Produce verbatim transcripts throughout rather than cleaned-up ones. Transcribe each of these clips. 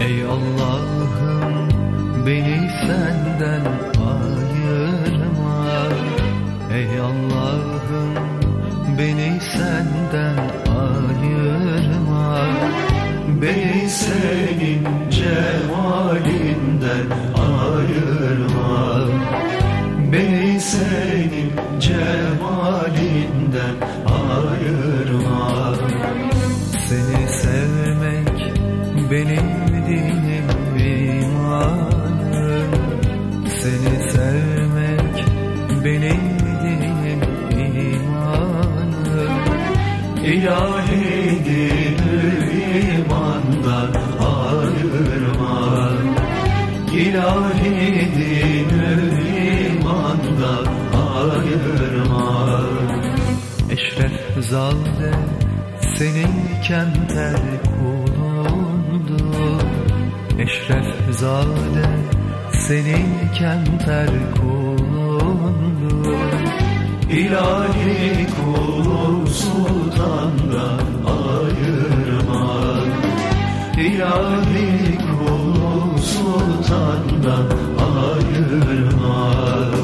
Ey Allah'ım beni senden ayırma. Ey Allah'ım beni senden ayırma. Beni senin cemalinden ayırma. Beni senin cemalinden ayırma. Seni sevmek benim dinim imanım. Seni sevmek benim dinim imanım. İlahi dinül imandan ayırma. İlahi dinül imandan ayırma. Eşref zade senin kemter kulundu. Eşref zade senin kemter kulundu. İlahi kulu sultandan ayırma. İlahi kulu sultandan ayırma.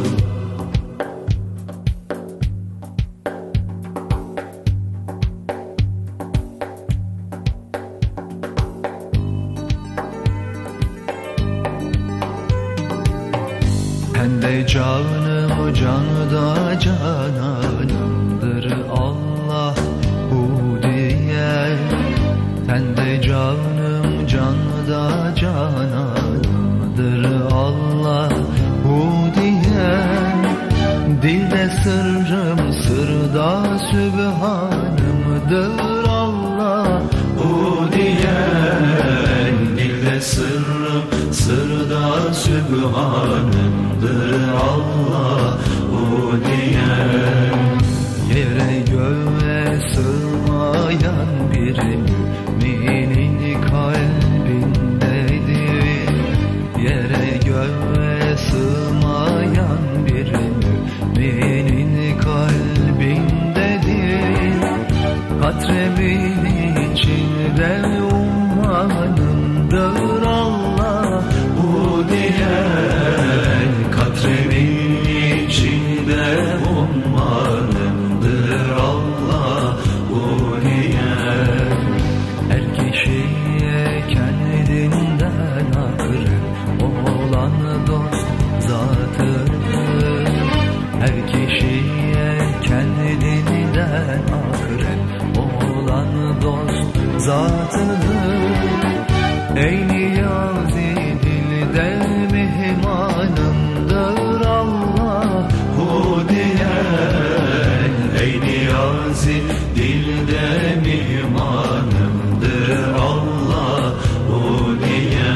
Ben de canım canı da cananımdır Allah bu diye. Sen de canım canı da cananımdır Allah bu diye. Dilde sırrım sırda sübhanımdır Allah bu diye. Dilde sırrım sırda sübhanımdır Allah bu diye. Yere göğe sığmayan bir müminin kalbindedir. Yere göğe sığmayan bir müminin kalbindedir. Katremin içinde ummanındır Allah bu diye. Katremin içinde ummanındır Allah bu diye. Her kişiye kendinden akrep olan dost zatıdır. Her kişiye kendinden akrep olan dost zatıdır. Ey niyazi dilde mihmanımdır Allah bu diye. Ey niyazi dilde mihmanımdır Allah bu diye.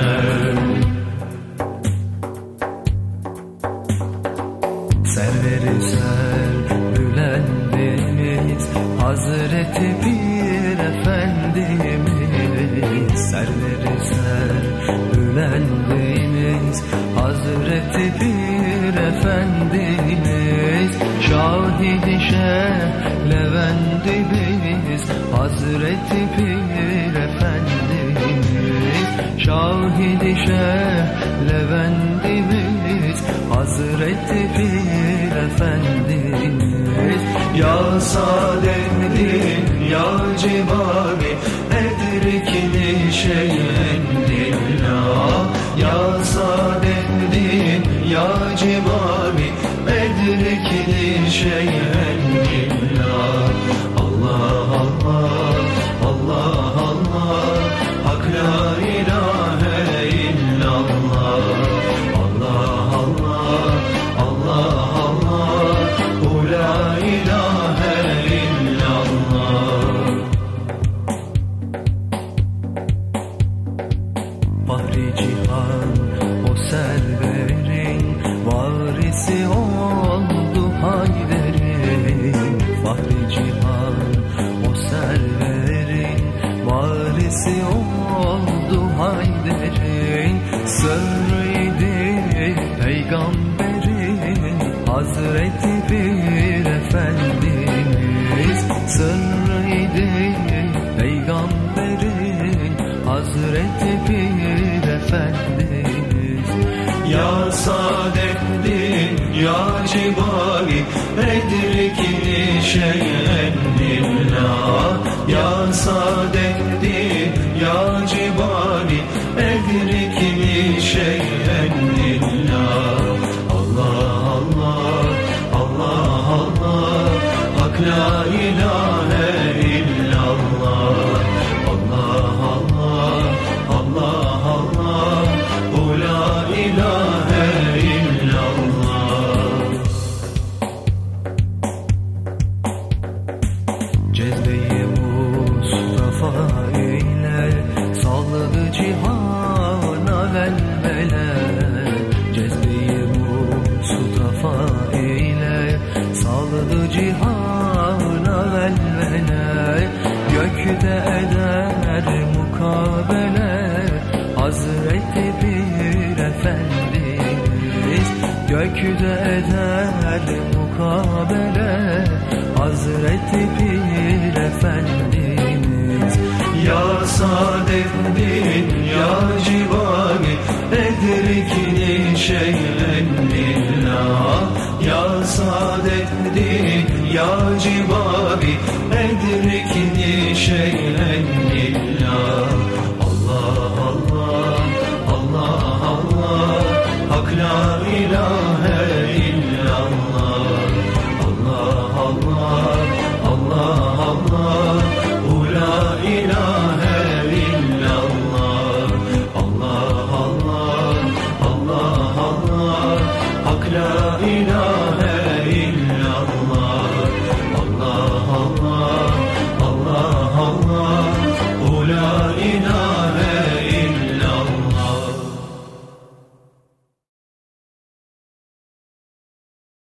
Serveri ser bülendimiz Hazreti Pir Efendimiz. Serveri ser bülendimiz Hazreti Pir Efendimiz. Şahidi Şeyh Levendimiz Hazreti Pir Efendimiz. Şahidi Şeyh Levendimiz Hazreti Pir Efendimiz. Ya Saadettin ya Cibari edrikli şeyen lillah. Ya Saadettin ya Cibari edrikli şeyen lillah. Allah Allah Allah Allah Hak la ilahe illallah. Allah Allah Allah Allah Bu la ilahe illallah. Bahri cihan o serverin varisi oldu Hayder'in. Bahri cihan o serverin varisi oldu Hayder'in. Sırrıydı peygamberin Hazreti Pir Efendimiz. Sırrıydı peygamberin Hazreti Pir Efendimiz. Ya Saadettin ya Cibali edrikni şeyen lillah. Ya Saadettin ya Cibali edrikni şeyen lillah. Allah Allah Allah Allah Hak la ilahe illallah. Allah Allah Allah Allah Bu la ilahe illallah. Cezbe-i Mustafa ile saldı cihana velvele. Cezbe-i Mustafa ile saldı cihana velvele. Gökte eder mukabele Hazreti Bir Efendimiz. Gökte eder mukabele Hazreti Bir Efendimiz. Ya Saadettin ya Cibali edrikni şeyen lillah. Ya Saadettin ya Cibali edrikni şeyen